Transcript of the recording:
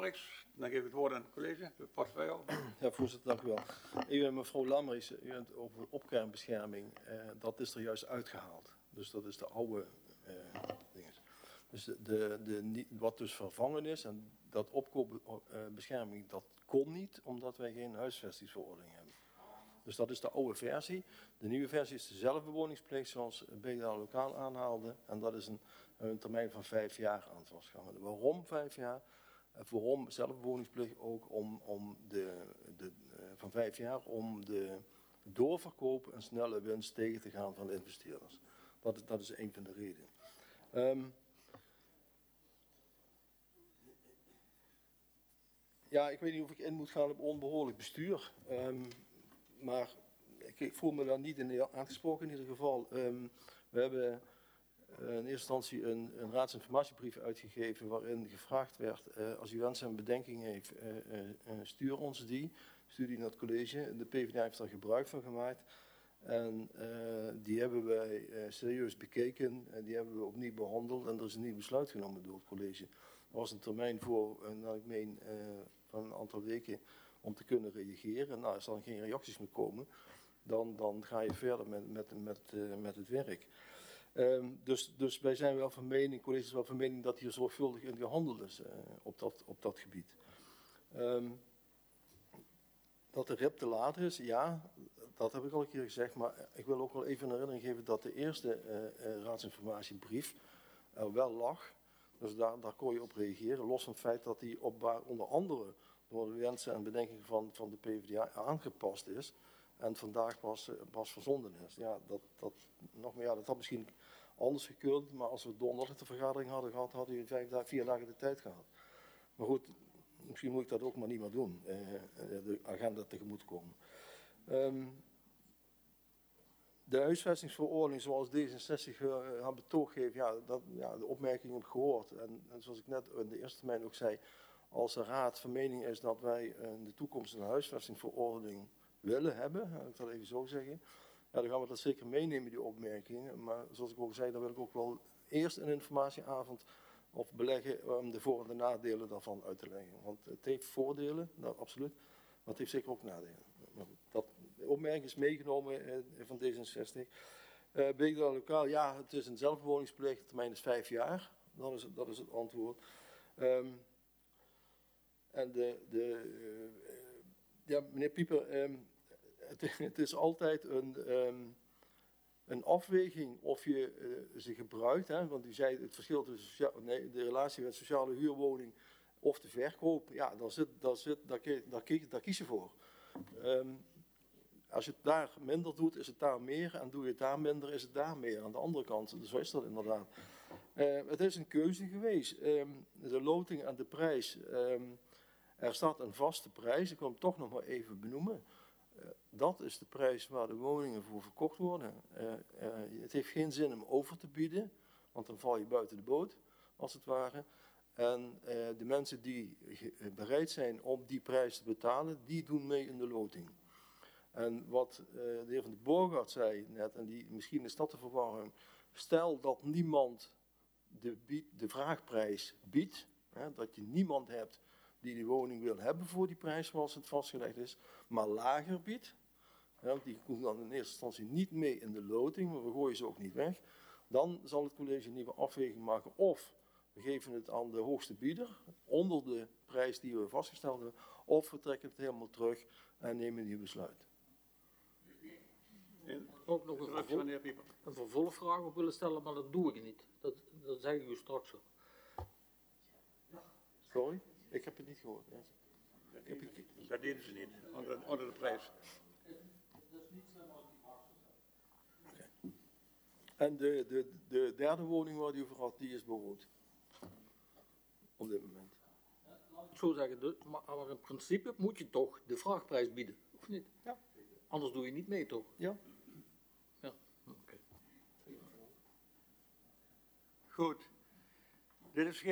Alex, dan geef ik het woord aan het college, de portefeuille. Ja, voorzitter, dank u wel. Even mevrouw Lammeries, u hebt over opkernbescherming, dat is er juist uitgehaald. Dus dat is de oude dingen. Dus wat dus vervangen is, en dat opkoopbescherming, dat kon niet, omdat wij geen huisvestingsverordening hebben. Dus dat is de oude versie. De nieuwe versie is de zelfbewoningsplicht, zoals BDA lokaal aanhaalde. En dat is een termijn van 5 jaar aan vastgehouden. Waarom 5 jaar? Waarom zelfbewoningsplicht ook van 5 jaar om de doorverkoop en snelle winst tegen te gaan van de investeerders. Dat is een van de redenen. Ja, ik weet niet of ik in moet gaan op onbehoorlijk bestuur. Maar ik voel me daar niet in aangesproken in ieder geval. We hebben in eerste instantie een raadsinformatiebrief uitgegeven waarin gevraagd werd, als u wensen en bedenkingen heeft, stuur ons die. Stuur die naar het college. De PvdA heeft daar gebruik van gemaakt. En die hebben wij serieus bekeken. En die hebben we opnieuw behandeld. En er is een nieuw besluit genomen door het college. Er was een termijn voor, nou, ik meen, van een aantal weken om te kunnen reageren. Nou, als er dan geen reacties meer komen, dan ga je verder met het werk. Dus wij zijn wel van mening, het college is wel van mening dat hier zorgvuldig in gehandeld is op dat gebied. Dat de RIP te laat is, ja, dat heb ik al een keer gezegd, maar ik wil ook wel even een herinnering geven dat de eerste raadsinformatiebrief er wel lag. Dus daar kon je op reageren, los van het feit dat die onder andere door de wensen en bedenkingen van de PvdA aangepast is. En vandaag pas verzonden is. Ja, dat had misschien anders gekund, maar als we donderdag de vergadering hadden gehad, hadden we 4 dagen de tijd gehad. Maar goed, misschien moet ik dat ook maar niet meer doen, de agenda tegemoetkomen. De huisvestingsverordening, zoals D66 haar betoog geeft, de opmerking heb ik gehoord. En zoals ik net in de eerste termijn ook zei, als de raad van mening is dat wij in de toekomst een huisvestingsverordening willen hebben, laat ik dat even zo zeggen, ja, dan gaan we dat zeker meenemen, die opmerkingen. Maar zoals ik ook zei, dan wil ik ook wel eerst een informatieavond of beleggen om de voor- en de nadelen daarvan uit te leggen. Want het heeft voordelen, nou, absoluut, maar het heeft zeker ook nadelen. De opmerking is meegenomen van D66. BDA lokaal, ja, het is een zelfbewoningsplicht, de termijn is 5 jaar. Dat is het antwoord. En ja, meneer Pieper, het is altijd een afweging of je ze gebruikt, hè, want u zei het verschil tussen de relatie met sociale huurwoning of de verkoop, ja, daar kies je voor. Als je het daar minder doet, is het daar meer, en doe je het daar minder, is het daar meer. Aan de andere kant, zo is dat inderdaad. Het is een keuze geweest. De loting en de prijs, er staat een vaste prijs, ik wil hem toch nog maar even benoemen. Dat is de prijs waar de woningen voor verkocht worden. Het heeft geen zin om over te bieden, want dan val je buiten de boot, als het ware. En de mensen die bereid zijn om die prijs te betalen, die doen mee in de loting. En wat de heer Van de Borgaert zei net, en misschien is dat de verwarring, stel dat niemand de vraagprijs biedt, hè, dat je niemand hebt die die woning wil hebben voor die prijs zoals het vastgelegd is, maar lager biedt, ja, die komt dan in eerste instantie niet mee in de loting, maar we gooien ze ook niet weg, dan zal het college een nieuwe afweging maken of we geven het aan de hoogste bieder, onder de prijs die we vastgesteld hebben, of we trekken het helemaal terug en nemen een nieuw besluit. Ook nog een vervolgvraag op willen stellen, maar dat doe ik niet. Dat zeg ik u straks ook. Sorry? Ik heb het niet gehoord. Ja. Dat deden ze niet, onder de prijs. Dat is niet slim als die vraag Okay. En de derde woning waar u over had, die is bewoond. Op dit moment. Laat ik zo zeggen, maar in principe moet je toch de vraagprijs bieden, of niet? Ja. Anders doe je niet mee, toch? Ja. Ja, oké. Goed. Dit is